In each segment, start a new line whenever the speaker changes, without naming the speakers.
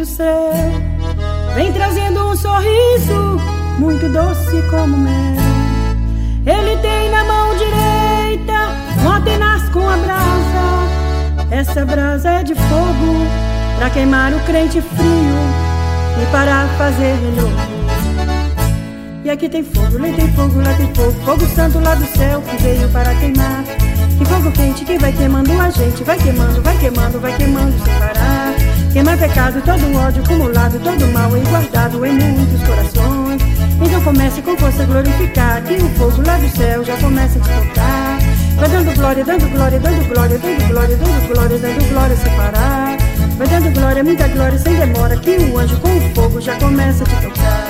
céu, vem trazendo um sorriso muito doce como mel. Ele tem na mão direita uma tenaz com a brasa. Essa brasa é de fogo pra queimar o crente frio e para fazer renovo. E aqui tem fogo, lá tem fogo, lá tem fogo, fogo santo lá do céu que veio para queimar. Que fogo quente que vai queimando a gente, vai queimando, vai queimando, vai queimando sem parar. Queima pecado, todo ódio acumulado, todo mal aí guardado em muitos corações. Então comece com força a glorificar, que o fogo lá do céu já começa a te tocar. Vai dando glória, dando glória, dando glória, dando glória, dando glória, dando glória sem parar. Vai dando glória, muita glória sem demora, que o anjo com o fogo já começa a te tocar.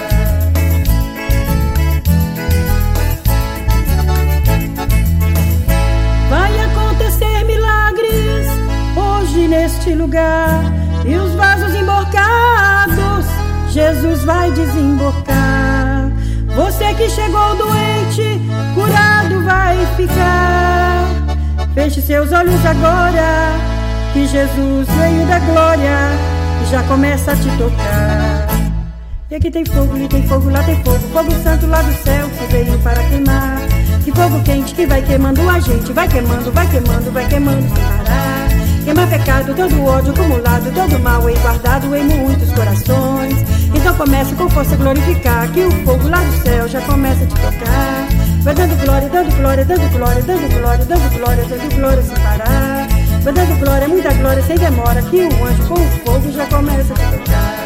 Vai acontecer milagres hoje neste lugar, e os vasos emborcados Jesus vai desembocar. Você que chegou doente, curado vai ficar. Feche seus olhos agora, que Jesus veio da glória e já começa a te tocar. E aqui tem fogo, ali tem fogo, lá tem fogo, fogo santo lá do céu que veio para queimar. Que fogo quente que vai queimando a gente, vai queimando, vai queimando, vai queimando sem parar. Queima pecado, todo ódio acumulado, todo mal aí guardado em muitos corações. Então comece com força a glorificar, que o fogo lá do céu já começa a te tocar. Vai dando glória, dando glória, dando glória, dando glória, dando glória, dando glória sem parar. Vai dando glória, muita glória sem demora, que o anjo com o fogo já começa a te tocar.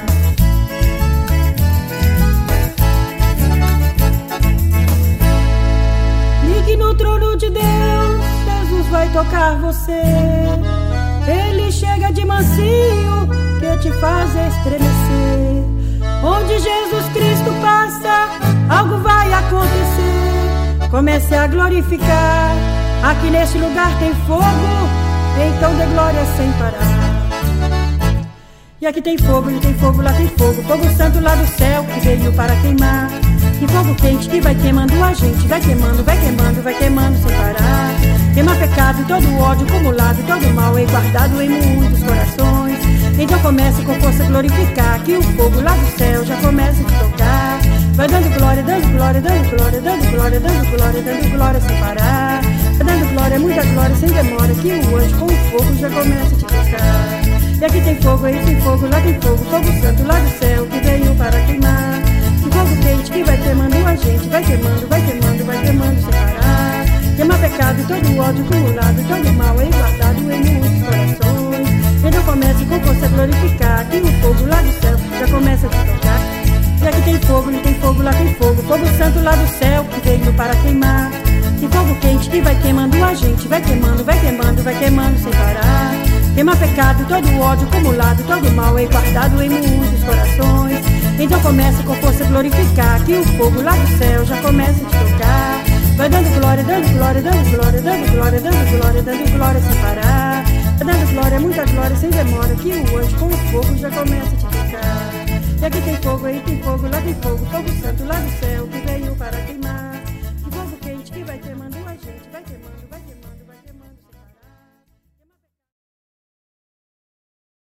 Ligue no trono de Deus, Jesus vai tocar você. Ele chega de mansinho, que te faz estremecer. Onde Jesus Cristo passa, algo vai acontecer. Comece a glorificar, aqui neste lugar tem fogo, então dê glória sem parar. E aqui tem fogo, ali tem fogo, lá tem fogo, fogo santo lá do céu que veio para queimar. Que fogo quente que vai queimando a gente, vai queimando, vai queimando, vai queimando sem parar. Queima pecado, todo ódio acumulado, todo mal aí guardado em muitos corações. Então comece com força a glorificar, que o fogo lá do céu já começa a te tocar. Vai dando glória, dando glória, dando glória, dando glória, dando glória, dando glória sem parar. Vai dando glória, muita glória sem demora, que o anjo com o fogo já começa a te tocar. E aqui tem fogo, aí tem fogo, lá tem fogo, fogo santo lá do céu que veio para queimar. Que fogo quente que vai queimando a gente, vai queimando, vai queimando, vai queimando sem parar. Queima pecado, todo ódio acumulado, todo mal aí guardado em muitos corações. Então comece com força a glorificar, que o fogo lá do céu já começa a te tocar. E aqui tem fogo, ali tem fogo, lá tem fogo, fogo santo lá do céu que veio para queimar. Que fogo quente que vai queimando a gente, vai queimando, vai queimando, vai queimando sem parar. Queima pecado, todo ódio acumulado, todo mal aí guardado em muitos corações. Então comece com força a glorificar, que o fogo lá do céu já começa a te tocar. Vai dando glória, dando glória, dando glória, dando glória, dando glória, dando glória sem parar. Vai dando glória, muita glória sem demora, que o anjo com o fogo já começa a te tocar. E aqui tem fogo, aí tem fogo, lá tem fogo, fogo santo lá do céu que veio para queimar.